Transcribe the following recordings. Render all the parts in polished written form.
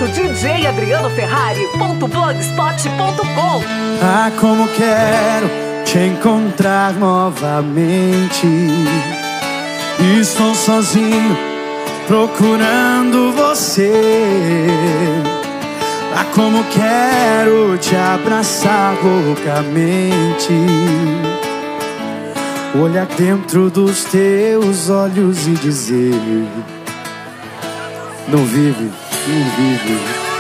contato djadrianoferrari.blogspot.com. Ah, como quero te encontrar novamente. Estou sozinho procurando você. Ah, como quero te abraçar loucamente. Olhar dentro dos teus olhos e dizer: não vive, não vive,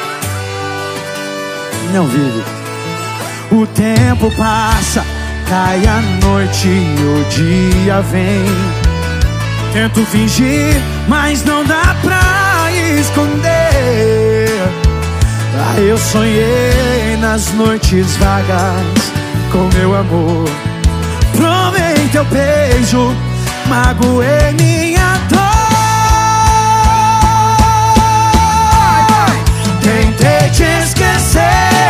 não vive. O tempo passa, cai a noite e o dia vem. Tento fingir, mas não dá pra esconder. Ah, eu sonhei nas noites vagas com meu amor. Provei teu beijo, magoei minha dor. Tentei te esquecer,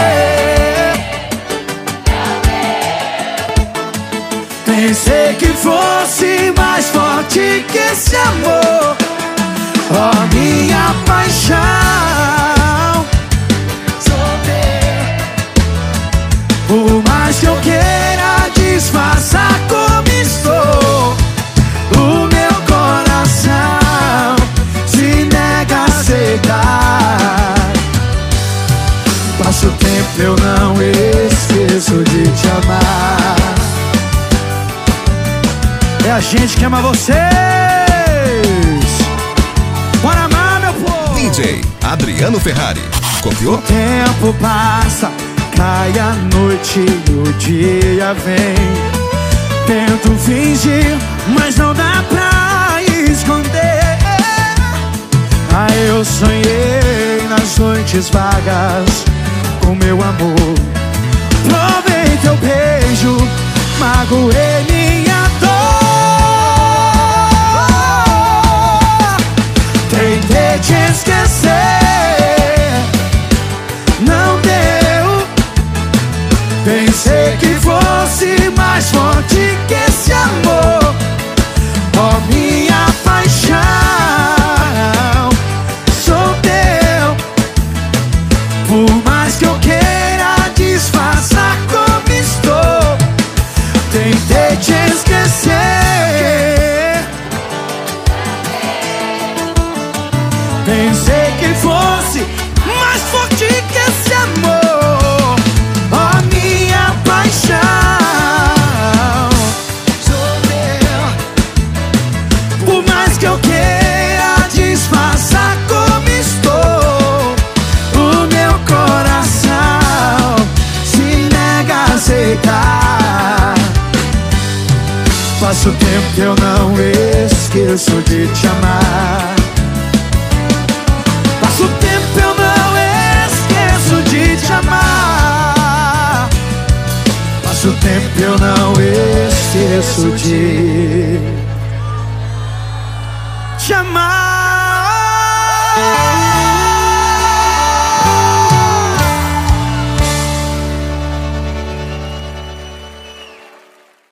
pensei que fosse mais forte que esse amor. Oh, minha paixão, por mais que eu queira disfarçar como estou, o meu coração se nega a aceitar. Passa o tempo, eu não esqueço de te amar. É a gente que ama vocês. Bora amar, meu povo. DJ Adriano Ferrari. Copiou? O tempo passa, cai a noite e o dia vem. Tento fingir, mas não dá pra esconder. Ah, eu sonhei nas noites vagas com meu amor. Provei teu beijo, magoei minha dor. Tentei te esquecer, não deu. Pensei que fosse mais forte que esse amor. Oh, minha paixão, sou teu. Por mais que eu queira disfarçar como estou, tentei te esquecer. Pensei que fosse mais forte que esse amor. Oh, minha paixão, sou teu. Por mais que eu queira disfarçar como estou, o meu coração se nega a aceitar. Passa o tempo que eu não esqueço de te amar. Passa o tempo, eu não esqueço de te amar. Passa o tempo, eu não esqueço de te amar.